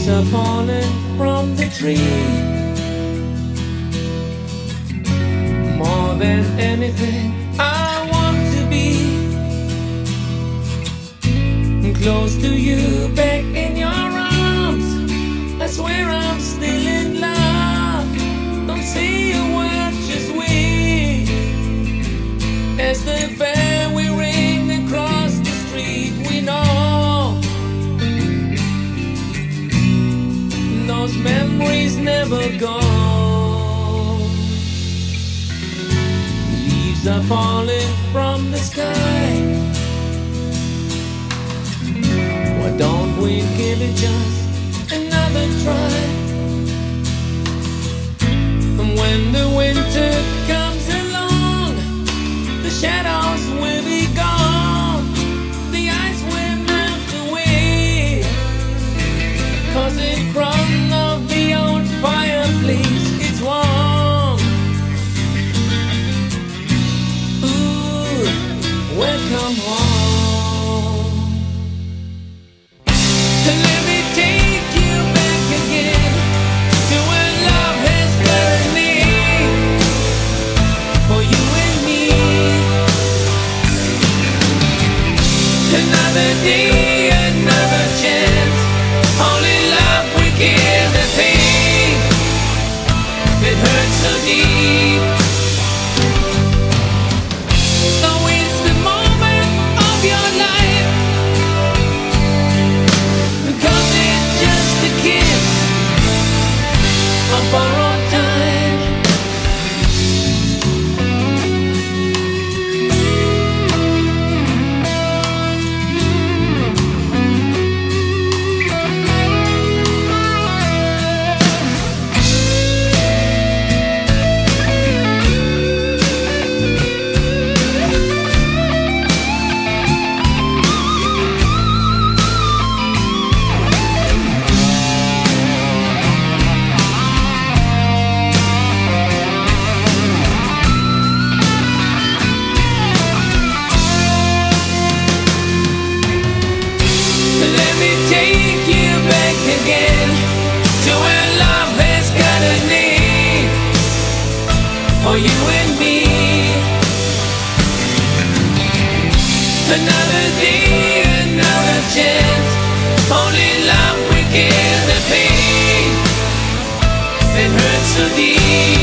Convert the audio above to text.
Leaves are falling from the tree. More than anything, I want to be close to you, back in your arms. I swear I'm still in love. Don't say a word, just wait. As the bell we ring across the street, we know those memories never go. Leaves are falling from the sky. Why don't we give it just another try? And when the winter comes along, the shadows will be gone, the ice will melt away. 'Cause in front of the old fireplace it's warm. Ooh, welcome home. Let me take you back again to where love has got a name, for you and me. Another day, another chance. Only love we give the pain. It hurts so deep. Though it's the moment of your life, because it's just a kiss, a borrowed time. Let me take you back again to where love has got a name, for you and me. Another day, another chance. Only love we give the pain. It hurts so deep.